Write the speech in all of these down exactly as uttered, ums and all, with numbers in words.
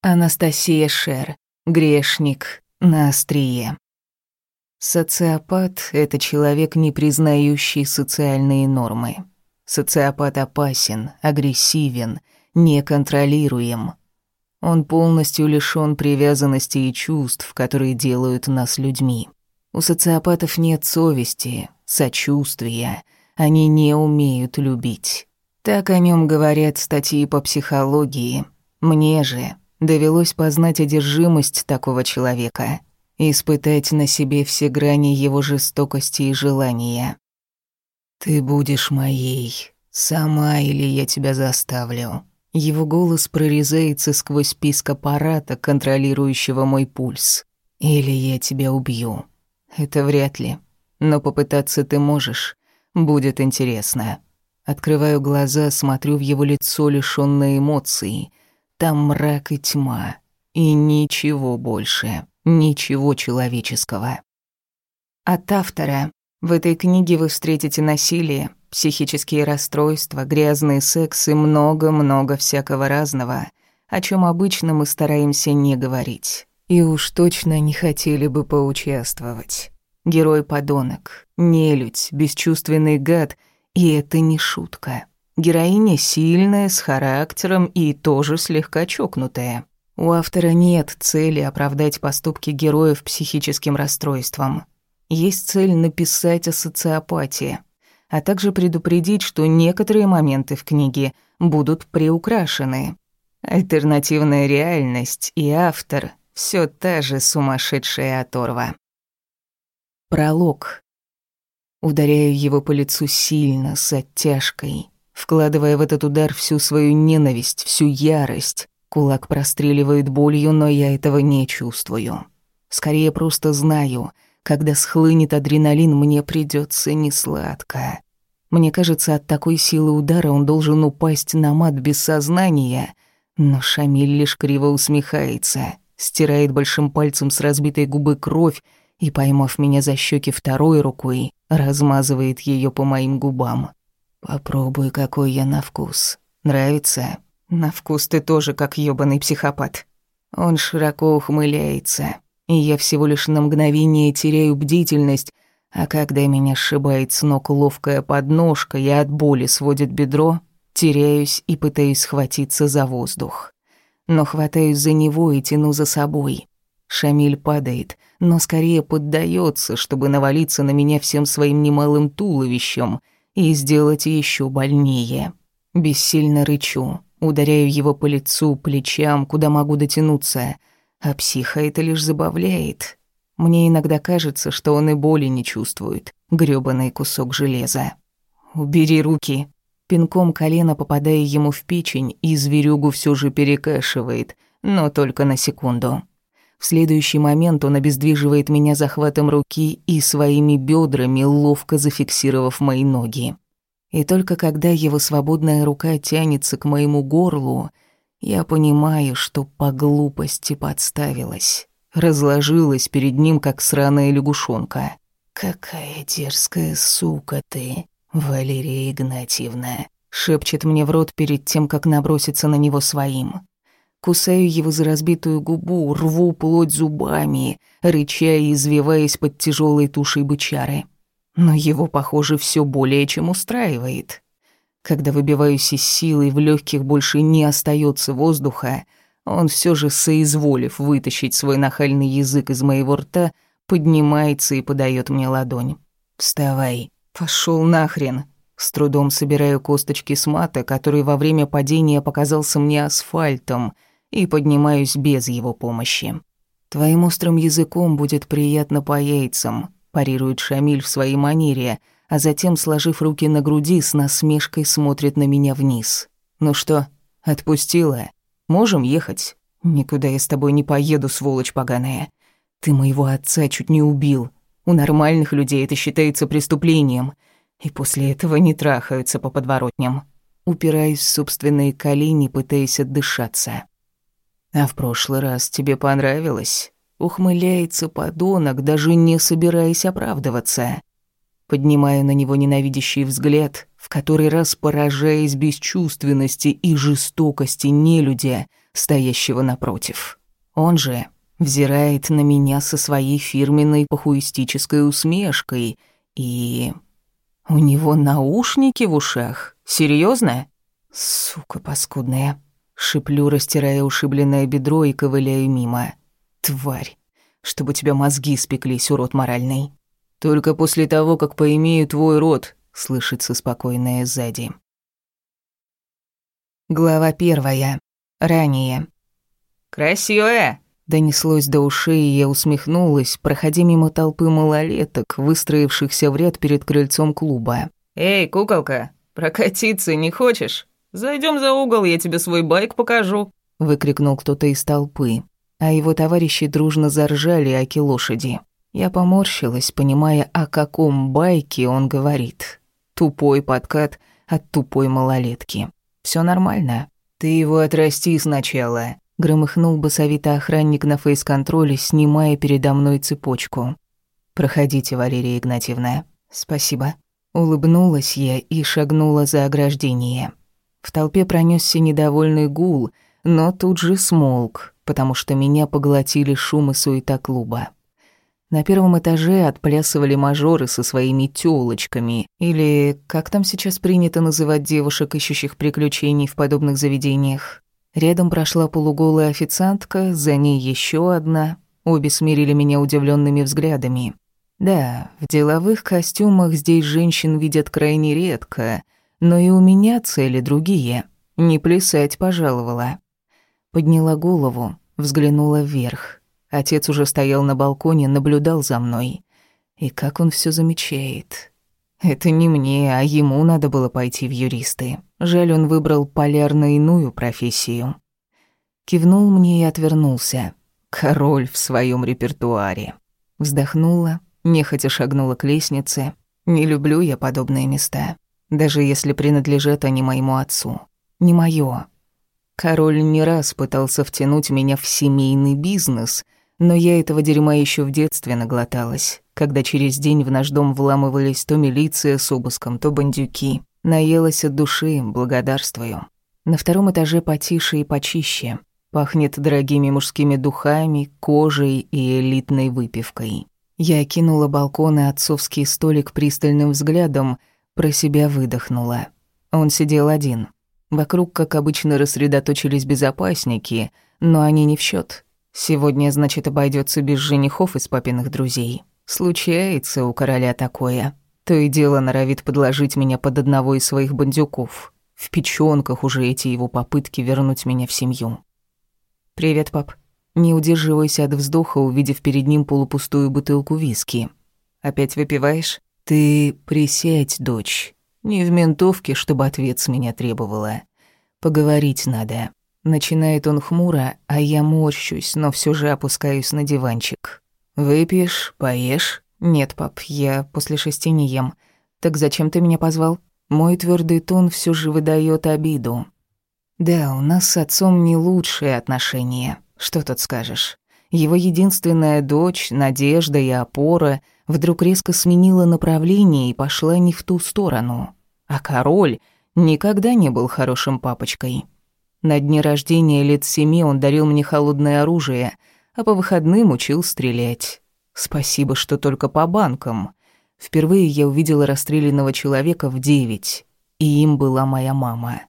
Анастасия Шер. Грешник на острие. Социопат — это человек, не признающий социальные нормы. Социопат опасен, агрессивен, неконтролируем. Он полностью лишён привязанности и чувств, которые делают нас людьми. У социопатов нет совести, сочувствия, они не умеют любить. Так о нём говорят статьи по психологии. Мне же довелось познать одержимость такого человека, испытать на себе все грани его жестокости и желания. «Ты будешь моей, сама или я тебя заставлю». Его голос прорезается сквозь писк аппарата, контролирующего мой пульс. «Или я тебя убью». Это вряд ли, но попытаться ты можешь. Будет интересно. Открываю глаза, смотрю в его лицо, лишённое эмоций. Там мрак и тьма, и ничего больше, ничего человеческого. От автора. В этой книге вы встретите насилие, психические расстройства, грязный секс и много-много всякого разного, о чем обычно мы стараемся не говорить. И уж точно не хотели бы поучаствовать. Герой-подонок, нелюдь, бесчувственный гад, и это не шутка. Героиня сильная, с характером и тоже слегка чокнутая. У автора нет цели оправдать поступки героев психическим расстройством. Есть цель написать о социопатии, а также предупредить, что некоторые моменты в книге будут приукрашены. Альтернативная реальность и автор — всё та же сумасшедшая оторва. Пролог. Ударяю его по лицу сильно, с оттяжкой, вкладывая в этот удар всю свою ненависть, всю ярость. Кулак простреливает болью, но я этого не чувствую. Скорее просто знаю, когда схлынет адреналин, мне придётся несладко. Мне кажется, от такой силы удара он должен упасть на мат без сознания, но Шамиль лишь криво усмехается, стирает большим пальцем с разбитой губы кровь и, поймав меня за щеки второй рукой, размазывает её по моим губам. «Попробуй, какой я на вкус. Нравится?» «На вкус ты тоже как ёбаный психопат». Он широко ухмыляется, и я всего лишь на мгновение теряю бдительность, а когда меня сшибает с ног ловкая подножка и от боли сводит бедро, теряюсь и пытаюсь схватиться за воздух. Но хватаюсь за него и тяну за собой. Шамиль падает, но скорее поддаётся, чтобы навалиться на меня всем своим немалым туловищем и сделать ещё больнее. Бессильно рычу, ударяю его по лицу, плечам, куда могу дотянуться, а психа это лишь забавляет. Мне иногда кажется, что он и боли не чувствует, грёбаный кусок железа. «Убери руки!» Пинком колена попадая ему в печень, и зверюгу всё же перекашивает, но только на секунду. В следующий момент он обездвиживает меня захватом руки и своими бёдрами, ловко зафиксировав мои ноги. И только когда его свободная рука тянется к моему горлу, я понимаю, что по глупости подставилась. Разложилась перед ним, как сраная лягушонка. «Какая дерзкая сука ты, Валерия Игнатьевна», шепчет мне в рот перед тем, как наброситься на него своим. Кусаю его за разбитую губу, рву плоть зубами, рыча и извиваясь под тяжелой тушей бычары. Но его, похоже, все более чем устраивает. Когда выбиваюсь из силы, в легких больше не остается воздуха, он все же, соизволив вытащить свой нахальный язык из моего рта, поднимается и подает мне ладонь. «Вставай». Пошел нахрен. С трудом собираю косточки с мата, который во время падения показался мне асфальтом, и поднимаюсь без его помощи. «Твоим острым языком будет приятно по яйцам», парирует Шамиль в своей манере, а затем, сложив руки на груди, с насмешкой смотрит на меня вниз. «Ну что, отпустила? Можем ехать?» «Никуда я с тобой не поеду, сволочь поганая. Ты моего отца чуть не убил. У нормальных людей это считается преступлением. И после этого не трахаются по подворотням». Упираюсь в собственные колени, пытаясь отдышаться. «А в прошлый раз тебе понравилось?» Ухмыляется подонок, даже не собираясь оправдываться. Поднимаю на него ненавидящий взгляд, в который раз поражаясь бесчувственности и жестокости нелюдя, стоящего напротив. Он же взирает на меня со своей фирменной похуистической усмешкой, и... У него наушники в ушах? Серьёзно? Сука паскудная. Шиплю, растирая ушибленное бедро и ковыляю мимо. Тварь. Чтобы у тебя мозги спеклись, урод моральный. Только после того, как поимею твой род, слышится спокойное сзади. Глава первая. Ранее. «Красивая!» Донеслось до ушей, и я усмехнулась, проходя мимо толпы малолеток, выстроившихся в ряд перед крыльцом клуба. «Эй, куколка, прокатиться не хочешь? Зайдем за угол, я тебе свой байк покажу!» Выкрикнул кто-то из толпы, а его товарищи дружно заржали оки лошади. Я поморщилась, понимая, о каком байке он говорит. Тупой подкат от тупой малолетки. Все нормально. Ты его отрасти сначала. Громыхнул басовито охранник на фейс-контроле, снимая передо мной цепочку. «Проходите, Валерия Игнатьевна». «Спасибо». Улыбнулась я и шагнула за ограждение. В толпе пронёсся недовольный гул, но тут же смолк, потому что меня поглотили шум и суета клуба. На первом этаже отплясывали мажоры со своими тёлочками, или как там сейчас принято называть девушек, ищущих приключений в подобных заведениях. Рядом прошла полуголая официантка, за ней еще одна. Обе смирили меня удивленными взглядами. Да, в деловых костюмах здесь женщин видят крайне редко, но и у меня цели другие. Не плясать пожаловала. Подняла голову, взглянула вверх. Отец уже стоял на балконе, наблюдал за мной. И как он все замечает. Это не мне, а ему надо было пойти в юристы. Жаль, он выбрал полярно иную профессию. Кивнул мне и отвернулся. Король в своем репертуаре. Вздохнула, нехотя шагнула к лестнице. Не люблю я подобные места, даже если принадлежат они моему отцу. Не моё. Король не раз пытался втянуть меня в семейный бизнес, но я этого дерьма еще в детстве наглоталась, когда через день в наш дом вламывались то милиция с обыском, то бандюки. Наелась от души, благодарствую. На втором этаже потише и почище. Пахнет дорогими мужскими духами, кожей и элитной выпивкой. Я окинула балкон и отцовский столик пристальным взглядом, про себя выдохнула. Он сидел один. Вокруг, как обычно, рассредоточились безопасники, но они не в счет. Сегодня, значит, обойдется без женихов из папиных друзей. Случается у короля такое. То и дело норовит подложить меня под одного из своих бандюков. В печёнках уже эти его попытки вернуть меня в семью. «Привет, пап». Не удерживайся от вздоха, увидев перед ним полупустую бутылку виски. «Опять выпиваешь?» «Ты присядь, дочь. Не в ментовке, чтобы ответ с меня требовала. Поговорить надо». Начинает он хмуро, а я морщусь, но все же опускаюсь на диванчик. «Выпьешь, поешь?» «Нет, пап, я после шести не ем. Так зачем ты меня позвал?» Мой твердый тон все же выдает обиду. «Да, у нас с отцом не лучшие отношения. Что тут скажешь? Его единственная дочь, надежда и опора, вдруг резко сменила направление и пошла не в ту сторону. А король никогда не был хорошим папочкой. На дне рождения лет семи он дарил мне холодное оружие, а по выходным учил стрелять. Спасибо, что только по банкам. Впервые я увидела расстрелянного человека в девять, и им была моя мама.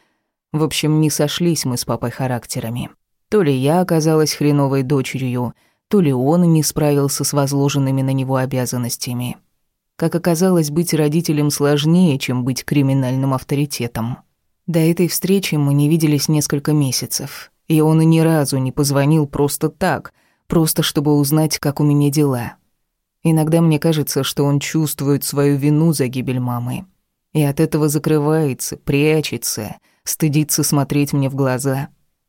В общем, не сошлись мы с папой характерами. То ли я оказалась хреновой дочерью, то ли он не справился с возложенными на него обязанностями. Как оказалось, быть родителем сложнее, чем быть криминальным авторитетом. До этой встречи мы не виделись несколько месяцев, и он и ни разу не позвонил просто так, просто чтобы узнать, как у меня дела. Иногда мне кажется, что он чувствует свою вину за гибель мамы, и от этого закрывается, прячется, стыдится смотреть мне в глаза.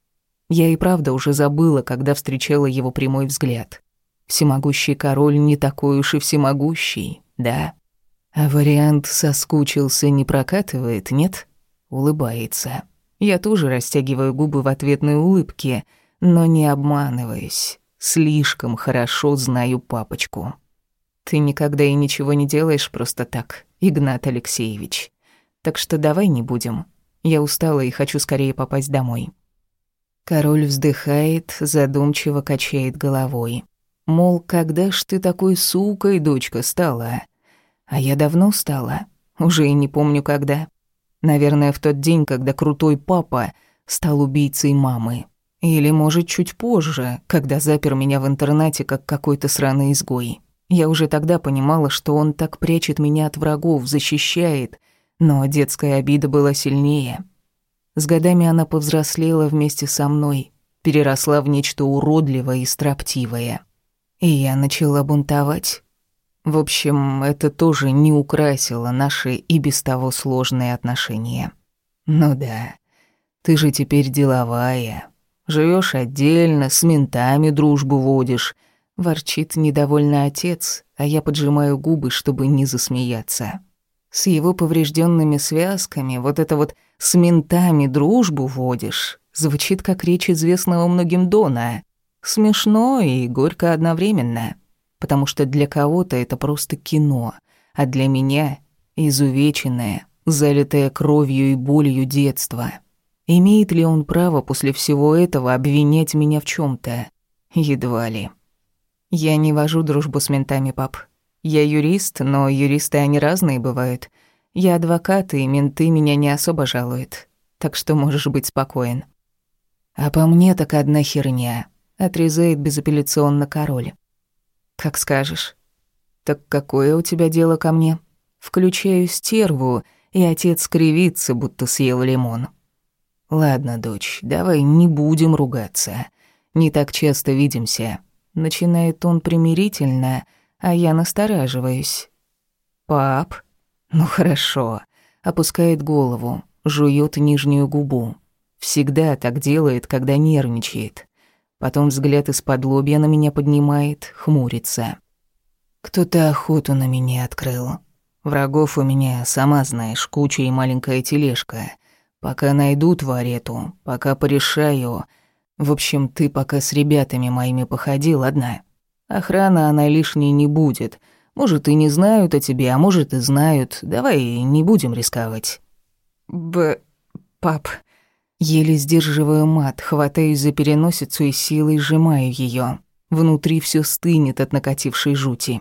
Я и правда уже забыла, когда встречала его прямой взгляд. Всемогущий король не такой уж и всемогущий, да? А вариант «соскучился» не прокатывает, нет? Улыбается. Я тоже растягиваю губы в ответной улыбке, но не обманываюсь. Слишком хорошо знаю папочку. Ты никогда и ничего не делаешь просто так, Игнат Алексеевич. Так что давай не будем. Я устала и хочу скорее попасть домой. Король вздыхает, задумчиво качает головой. Мол, когда ж ты такой сукой, дочка, стала? А я давно стала. Уже и не помню, когда. Наверное, в тот день, когда крутой папа стал убийцей мамы. Или, может, чуть позже, когда запер меня в интернате, как какой-то сраный изгой. Я уже тогда понимала, что он так прячет меня от врагов, защищает, но детская обида была сильнее. С годами она повзрослела вместе со мной, переросла в нечто уродливое и строптивое. И я начала бунтовать. В общем, это тоже не украсило наши и без того сложные отношения. Ну да, ты же теперь деловая. Живёшь отдельно, с ментами дружбу водишь. Ворчит недовольно отец, а я поджимаю губы, чтобы не засмеяться. С его поврежденными связками вот это вот «с ментами дружбу водишь» звучит как речь известного многим Дона. Смешно и горько одновременно. Потому что для кого-то это просто кино, а для меня — изувеченное, залитое кровью и болью детство. Имеет ли он право после всего этого обвинять меня в чем то? Едва ли. Я не вожу дружбу с ментами, пап. Я юрист, но юристы они разные бывают. Я адвокат, и менты меня не особо жалуют. Так что можешь быть спокоен. А по мне так одна херня, отрезает безапелляционно король. Как скажешь. Так какое у тебя дело ко мне? Включаю стерву, и отец кривится, будто съел лимон. Ладно, дочь, давай не будем ругаться. Не так часто видимся. Начинает он примирительно, а я настораживаюсь. Пап? Ну хорошо. Опускает голову, жует нижнюю губу. Всегда так делает, когда нервничает. Потом взгляд из-под лобья на меня поднимает, хмурится. Кто-то охоту на меня открыл. Врагов у меня, сама знаешь, куча и маленькая тележка. Пока найду тварь эту, пока порешаю. В общем, ты пока с ребятами моими походи, ладно? Охрана она лишней не будет. Может, и не знают о тебе, а может, и знают. Давай не будем рисковать. Б... пап... Еле сдерживаю мат, хватаюсь за переносицу и силой сжимаю её. Внутри всё стынет от накатившей жути.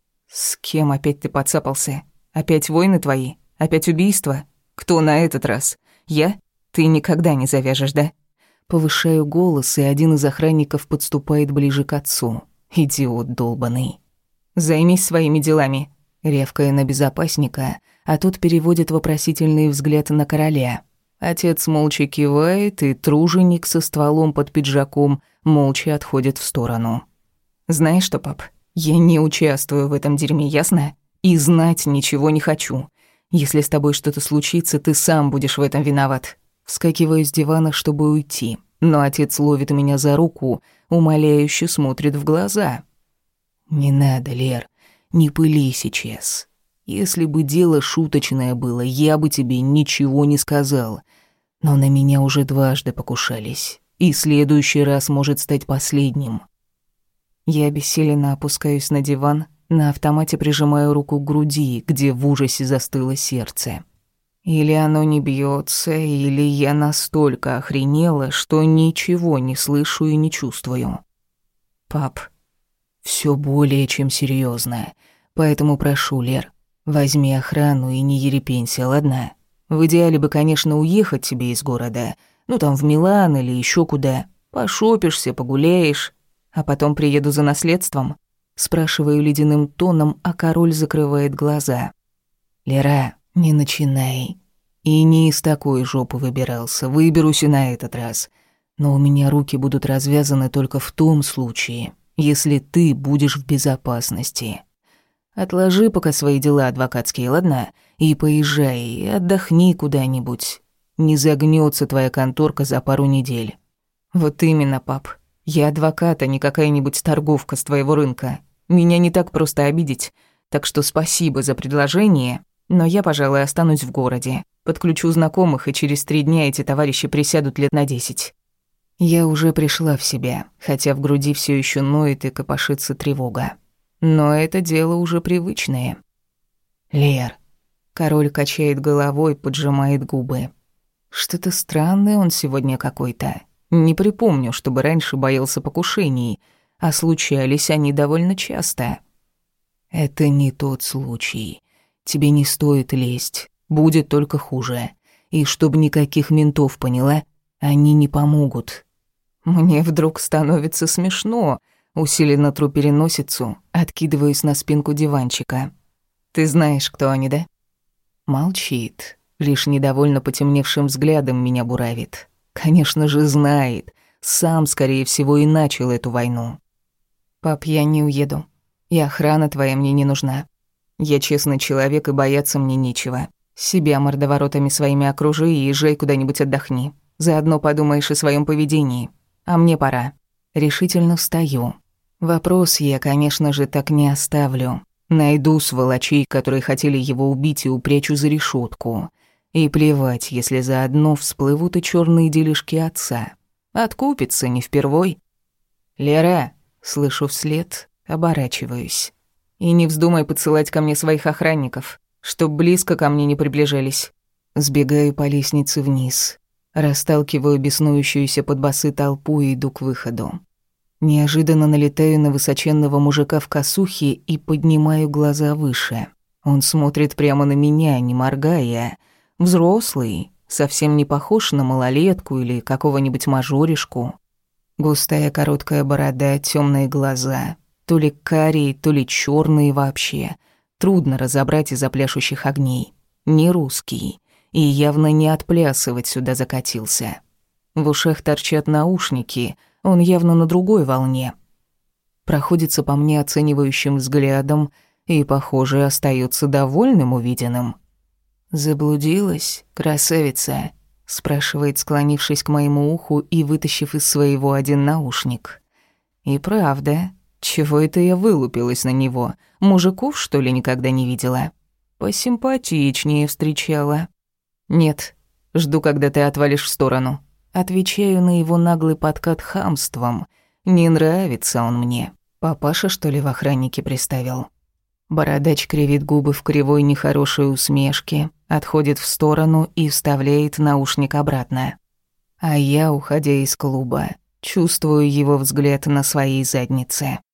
«С кем опять ты подцапался? Опять войны твои? Опять убийства? Кто на этот раз? Я? Ты никогда не завяжешь, да?» Повышаю голос, и один из охранников подступает ближе к отцу. Идиот долбаный. «Займись своими делами», — рявкая на безопасника, а тот переводит вопросительный взгляд на короля. Отец молча кивает, и труженик со стволом под пиджаком молча отходит в сторону. «Знаешь что, пап, я не участвую в этом дерьме, ясно? И знать ничего не хочу. Если с тобой что-то случится, ты сам будешь в этом виноват». Вскакиваю с дивана, чтобы уйти, но отец ловит меня за руку, умоляюще смотрит в глаза. «Не надо, Лер, не пыли сейчас. Если бы дело шуточное было, я бы тебе ничего не сказал. Но на меня уже дважды покушались, и следующий раз может стать последним». Я обессиленно опускаюсь на диван, на автомате прижимаю руку к груди, где в ужасе застыло сердце. Или оно не бьется, или я настолько охренела, что ничего не слышу и не чувствую. «Пап, все более чем серьезно, поэтому прошу, Лер, возьми охрану и не ерепенься, ладно? В идеале бы, конечно, уехать тебе из города, ну там в Милан или еще куда. Пошопишься, погуляешь, а потом приеду за наследством». Спрашиваю ледяным тоном, а король закрывает глаза. «Лера, не начинай. И не из такой жопы выбирался, выберусь и на этот раз. Но у меня руки будут развязаны только в том случае, если ты будешь в безопасности. Отложи пока свои дела адвокатские, ладно? И поезжай, отдохни куда-нибудь. Не загнется твоя конторка за пару недель». «Вот именно, пап. Я адвокат, а не какая-нибудь торговка с твоего рынка. Меня не так просто обидеть, так что спасибо за предложение, но я, пожалуй, останусь в городе. Подключу знакомых, и через три дня эти товарищи присядут лет на десять». Я уже пришла в себя, хотя в груди все еще ноет и копошится тревога. Но это дело уже привычное. «Лер». Король качает головой, поджимает губы. Что-то странное он сегодня какой-то. Не припомню, чтобы раньше боялся покушений, а случались они довольно часто. Это не тот случай. Тебе не стоит лезть, будет только хуже. И чтоб никаких ментов, поняла, они не помогут. Мне вдруг становится смешно, усиленно тру переносицу, откидываюсь на спинку диванчика. Ты знаешь, кто они, да? Молчит, лишь недовольно потемневшим взглядом меня буравит. Конечно же, знает. Сам, скорее всего, и начал эту войну. Пап, я не уеду. И охрана твоя мне не нужна. Я честный человек, и бояться мне нечего. Себя мордоворотами своими окружи и езжай куда-нибудь отдохни. Заодно подумаешь о своем поведении. А мне пора. Решительно встаю. Вопрос я, конечно же, так не оставлю. Найду сволочей, которые хотели его убить, и упрячу за решетку. И плевать, если заодно всплывут и черные делишки отца. Откупится не впервой. «Лера!» — слышу вслед, оборачиваюсь. «И не вздумай подсылать ко мне своих охранников, чтоб близко ко мне не приближались». Сбегаю по лестнице вниз, расталкиваю беснующуюся под басы толпу и иду к выходу. Неожиданно налетаю на высоченного мужика в косухе и поднимаю глаза выше. Он смотрит прямо на меня, не моргая. Взрослый, совсем не похож на малолетку или какого-нибудь мажоришку. Густая короткая борода, темные глаза. То ли карие, то ли черные вообще. Трудно разобрать из-за пляшущих огней. Не русский. И явно не отплясывать сюда закатился. В ушах торчат наушники, он явно на другой волне. Проходится по мне оценивающим взглядом и, похоже, остается довольным увиденным. «Заблудилась, красавица?» — спрашивает, склонившись к моему уху и вытащив из своего один наушник. «И правда, чего это я вылупилась на него? Мужиков, что ли, никогда не видела? Посимпатичнее встречала». «Нет, жду, когда ты отвалишь в сторону». Отвечаю на его наглый подкат хамством. Не нравится он мне. Папаша, что ли, в охраннике приставил? Бородач кривит губы в кривой нехорошей усмешке, отходит в сторону и вставляет наушник обратно. А я, уходя из клуба, чувствую его взгляд на своей заднице.